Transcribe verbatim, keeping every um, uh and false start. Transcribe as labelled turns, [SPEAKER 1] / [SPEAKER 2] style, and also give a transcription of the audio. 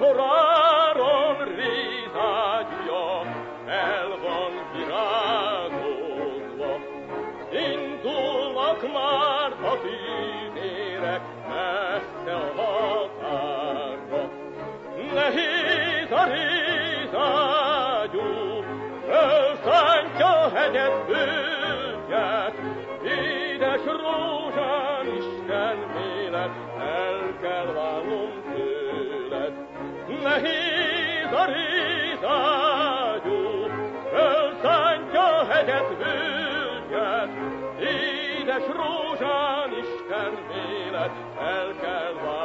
[SPEAKER 1] koráron rézágyja el van virágozva. Indulnak már a tűzérek messze a határra. Nehéz a rézágyú, fölszántja hegyet, völgyet, édes rózsám, Isten mélet, el kell válnom tőled. Nehéz a rézágyú, fölszántja hegyet, völgyet, édes rózsám, Isten mélet, el kell válnom.